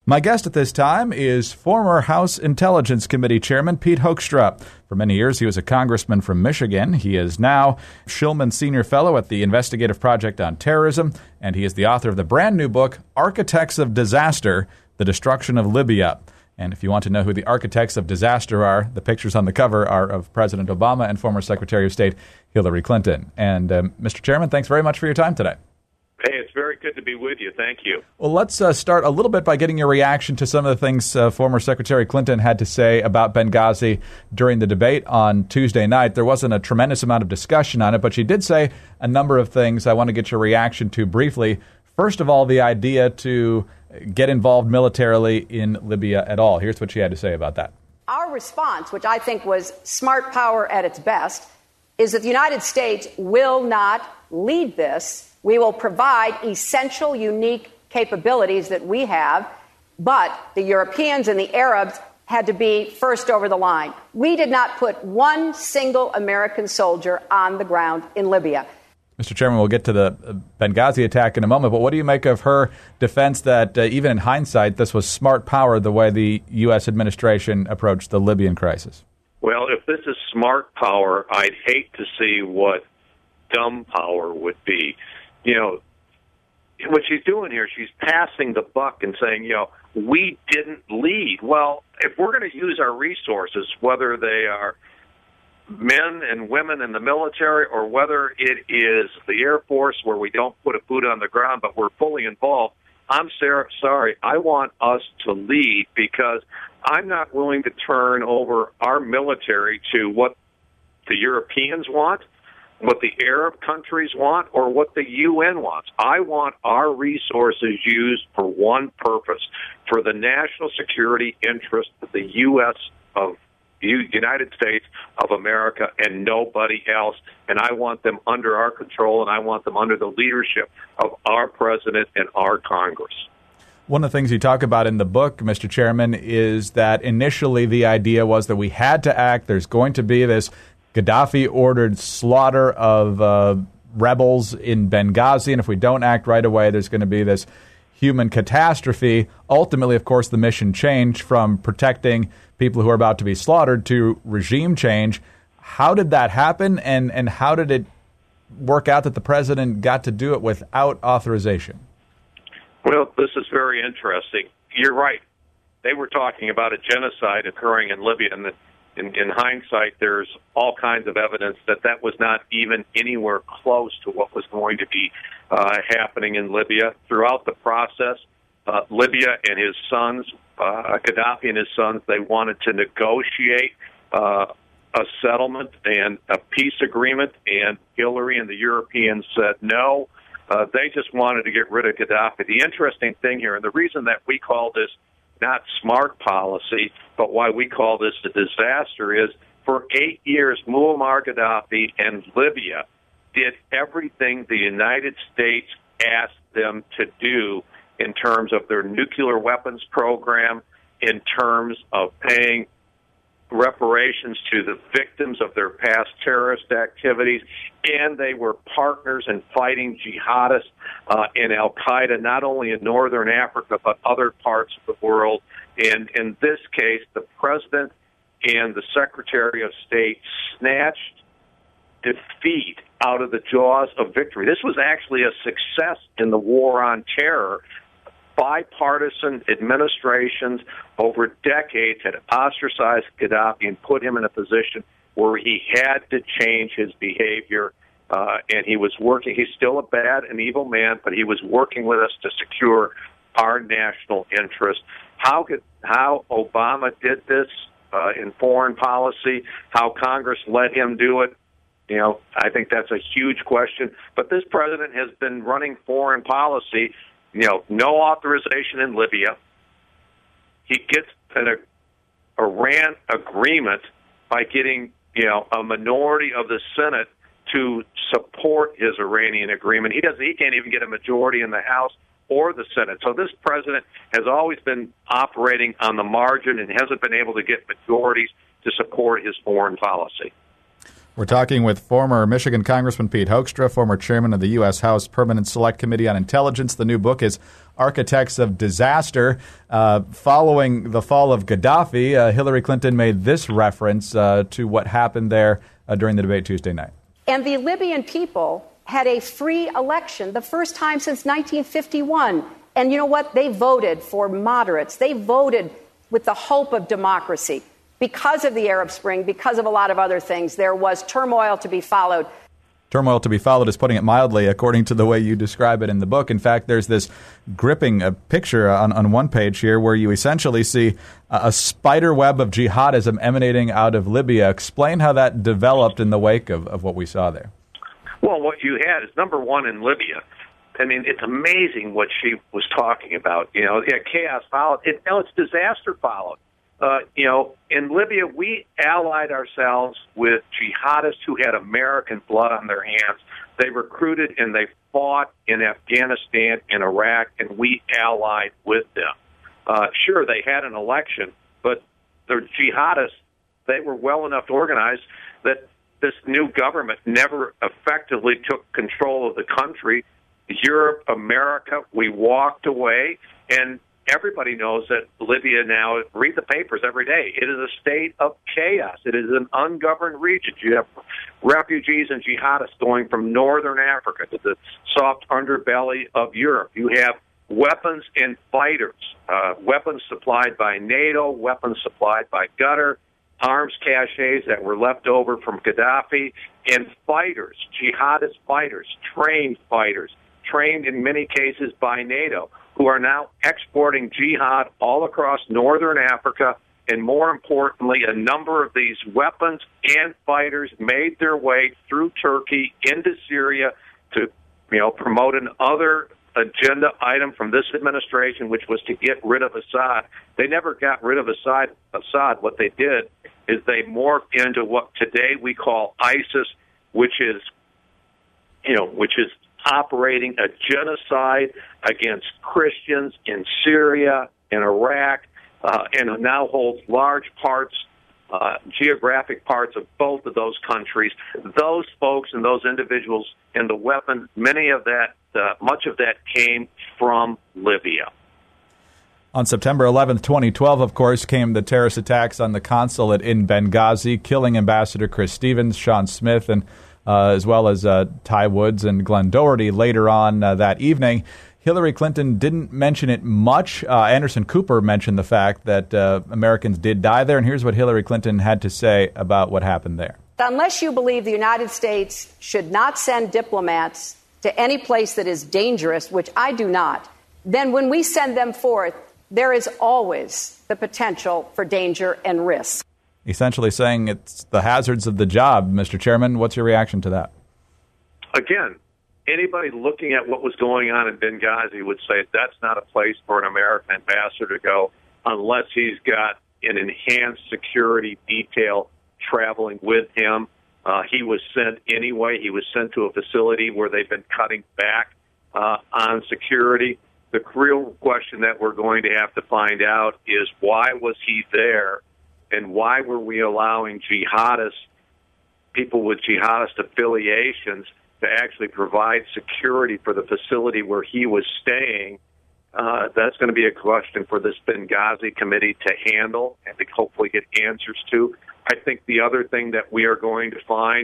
My guest at this time is former House Intelligence Committee Chairman Pete Hoekstra. For many years, he was a congressman from Michigan. He is now Shillman Senior Fellow at the Investigative Project on Terrorism, and he is the author of the brand new book, Architects of Disaster, The Destruction of Libya. And if you want to know who the architects of disaster are, the pictures on the cover are of President Obama and former Secretary of State Hillary Clinton. And Mr. Chairman, thanks very much for your time today. Hey, it's very good to be with you. Thank you. Well, let's start a little bit by getting your reaction to some of the things former Secretary Clinton had to say about Benghazi during the debate on Tuesday night. There wasn't a tremendous amount of discussion on it, but she did say a number of things I want to get your reaction to briefly. First of all, the idea to get involved militarily in Libya at all. Here's what she had to say about that. Our response, which I think was smart power at its best, is that the United States will not lead this. We will provide essential, unique capabilities that we have, but the Europeans and the Arabs had to be first over the line. We did not put one single American soldier on the ground in Libya. Mr. Chairman, we'll get to the Benghazi attack in a moment, but what do you make of her defense that even in hindsight, this was smart power the way the U.S. administration approached the Libyan crisis? Well, if this is smart power, I'd hate to see what dumb power would be. You know, what she's doing here, she's passing the buck and saying, we didn't lead. Well, if we're going to use our resources, whether they are men and women in the military or whether it is the Air Force where we don't put a boot on the ground but we're fully involved, I'm sorry, I want us to lead because I'm not willing to turn over our military to what the Europeans want, what the Arab countries want, or what the UN wants. I want our resources used for one purpose, for the national security interest of the U.S. of United States of America and nobody else. And I want them under our control, and I want them under the leadership of our president and our Congress. One of the things you talk about in the book, Mr. Chairman, is that initially the idea was that we had to act. There's going to be this Gaddafi-ordered slaughter of rebels in Benghazi, and if we don't act right away, there's going to be this human catastrophe. Ultimately, of course, the mission changed from protecting people who are about to be slaughtered to regime change. How did that happen, and how did it work out that the president got to do it without authorization? Well, this is very interesting. You're right. They were talking about a genocide occurring in Libya, and in hindsight, there's all kinds of evidence that was not even anywhere close to what was going to be happening in Libya. Throughout the process, Libya and his sons, Gaddafi and his sons, they wanted to negotiate a settlement and a peace agreement, and Hillary and the Europeans said no. They just wanted to get rid of Gaddafi. The interesting thing here, and the reason that we call this not smart policy, but why we call this a disaster, is for 8 years, Muammar Gaddafi and Libya did everything the United States asked them to do in terms of their nuclear weapons program, in terms of paying reparations to the victims of their past terrorist activities, and they were partners in fighting jihadists in Al-Qaeda, not only in northern Africa, but other parts of the world. And in this case, the president and the Secretary of State snatched defeat out of the jaws of victory. This was actually a success in the war on terror. Bipartisan administrations over decades had ostracized Gaddafi and put him in a position where he had to change his behavior, and he was working. He's still a bad and evil man, but he was working with us to secure our national interest. How Obama did this in foreign policy, how Congress let him do it, I think that's a huge question. But this president has been running foreign policy. No authorization in Libya. He gets an Iran agreement by getting, a minority of the Senate to support his Iranian agreement. He can't even get a majority in the House or the Senate. So this president has always been operating on the margin and hasn't been able to get majorities to support his foreign policy. We're talking with former Michigan Congressman Pete Hoekstra, former chairman of the U.S. House Permanent Select Committee on Intelligence. The new book is Architects of Disaster. Following the fall of Gaddafi, Hillary Clinton made this reference to what happened there during the debate Tuesday night. And the Libyan people had a free election, the first time since 1951. And you know what? They voted for moderates. They voted with the hope of democracy. Because of the Arab Spring, because of a lot of other things, there was turmoil to be followed. Turmoil to be followed is putting it mildly, according to the way you describe it in the book. In fact, there's this gripping picture on one page here where you essentially see a spider web of jihadism emanating out of Libya. Explain how that developed in the wake of what we saw there. Well, what you had is, number one, in Libya. I mean, it's amazing what she was talking about. Chaos followed. It's disaster followed. In Libya, we allied ourselves with jihadists who had American blood on their hands. They recruited and they fought in Afghanistan and Iraq, and we allied with them. Sure, they had an election, but the jihadists, they were well enough organized that this new government never effectively took control of the country. Europe, America, we walked away, and everybody knows that Libya now, read the papers every day, it is a state of chaos. It is an ungoverned region. You have refugees and jihadists going from northern Africa to the soft underbelly of Europe. You have weapons and fighters, weapons supplied by NATO, weapons supplied by Qatar, arms caches that were left over from Gaddafi, and fighters, jihadist fighters, trained in many cases by NATO, who are now exporting jihad all across northern Africa. And more importantly, a number of these weapons and fighters made their way through Turkey into Syria to, promote another agenda item from this administration, which was to get rid of Assad. They never got rid of Assad. What they did is they morphed into what today we call ISIS, which is operating a genocide against Christians in Syria and Iraq, and now holds large parts, geographic parts of both of those countries. Those folks and those individuals and the weapons, much of that came from Libya. On September 11th, 2012, of course, came the terrorist attacks on the consulate in Benghazi, killing Ambassador Chris Stevens, Sean Smith, and as well as Ty Woods and Glenn Doherty later on that evening. Hillary Clinton didn't mention it much. Anderson Cooper mentioned the fact that Americans did die there, and here's what Hillary Clinton had to say about what happened there. Unless you believe the United States should not send diplomats to any place that is dangerous, which I do not, then when we send them forth, there is always the potential for danger and risk. Essentially saying it's the hazards of the job. Mr. Chairman, what's your reaction to that? Again, anybody looking at what was going on in Benghazi would say that's not a place for an American ambassador to go unless he's got an enhanced security detail traveling with him. He was sent anyway. He was sent to a facility where they've been cutting back on security. The real question that we're going to have to find out is why was he there, and why were we allowing jihadists, people with jihadist affiliations, to actually provide security for the facility where he was staying? That's going to be a question for this Benghazi committee to handle and to hopefully get answers to. I think the other thing that we are going to find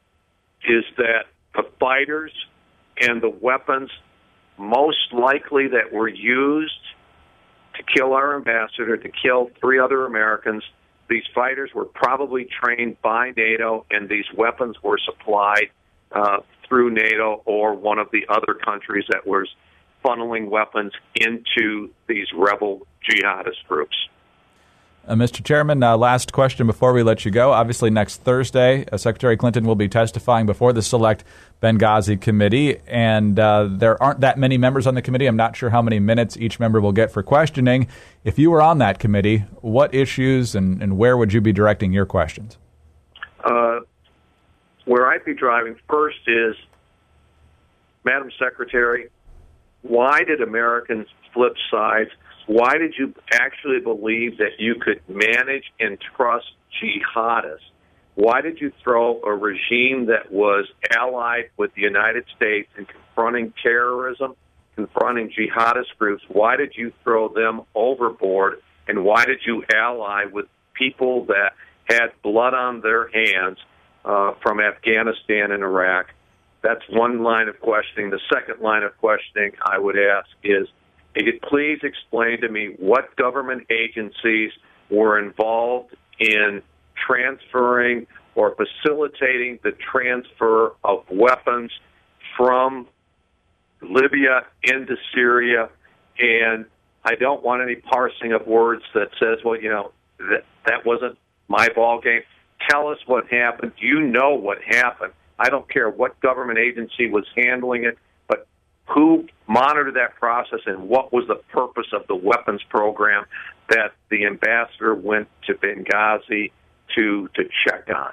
is that the fighters and the weapons most likely that were used to kill our ambassador, to kill 3 other Americans, these fighters were probably trained by NATO, and these weapons were supplied through NATO or one of the other countries that was funneling weapons into these rebel jihadist groups. Mr. Chairman, last question before we let you go. Obviously, next Thursday, Secretary Clinton will be testifying before the Select Benghazi Committee, and there aren't that many members on the committee. I'm not sure how many minutes each member will get for questioning. If you were on that committee, what issues and where would you be directing your questions? Where I'd be driving first is, Madam Secretary, why did Americans flip sides? Why did you actually believe that you could manage and trust jihadists Why did you throw a regime that was allied with the United States in confronting terrorism, confronting jihadist groups? Why did you throw them overboard? And why did you ally with people that had blood on their hands from Afghanistan and Iraq? That's one line of questioning. The second line of questioning I would ask is, could you please explain to me what government agencies were involved in transferring or facilitating the transfer of weapons from Libya into Syria? And I don't want any parsing of words that says, well, that wasn't my ball game. Tell us what happened. You know what happened. I don't care what government agency was handling it, but who monitored that process and what was the purpose of the weapons program that the ambassador went to Benghazi to check on.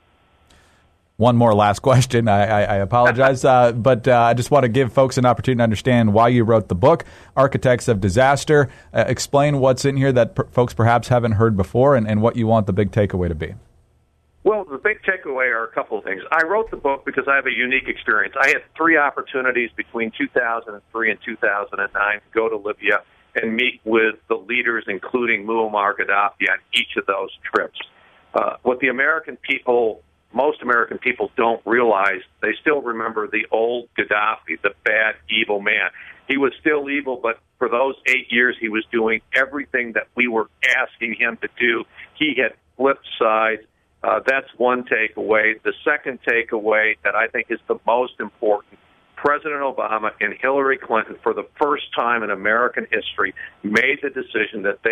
One more last question. I apologize, but I just want to give folks an opportunity to understand why you wrote the book, Architects of Disaster. Explain what's in here that folks perhaps haven't heard before and what you want the big takeaway to be. Well, the big takeaway are a couple of things. I wrote the book because I have a unique experience. I had 3 opportunities between 2003 and 2009 to go to Libya and meet with the leaders, including Muammar Gaddafi, on each of those trips. What the American people, most American people don't realize, they still remember the old Gaddafi, the bad, evil man. He was still evil, but for those 8 years he was doing everything that we were asking him to do. He had flipped sides. That's one takeaway. The second takeaway that I think is the most important, President Obama and Hillary Clinton, for the first time in American history, made the decision that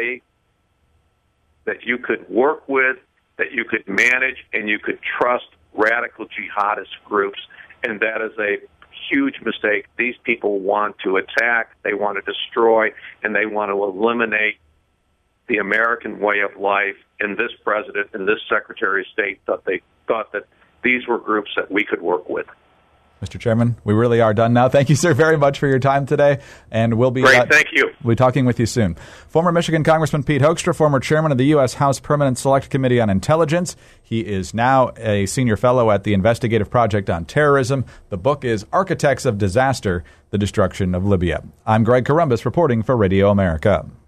you could work with, that you could manage, and you could trust radical jihadist groups, and that is a huge mistake. These people want to attack, they want to destroy, and they want to eliminate the American way of life. And this president and this Secretary of State thought that these were groups that we could work with. Mr. Chairman, we really are done now. Thank you, sir, very much for your time today, and we'll be great. Thank you. We'll be talking with you soon. Former Michigan Congressman Pete Hoekstra, former chairman of the U.S. House Permanent Select Committee on Intelligence. He is now a senior fellow at the Investigative Project on Terrorism. The book is Architects of Disaster: The Destruction of Libya. I'm Greg Corombos reporting for Radio America.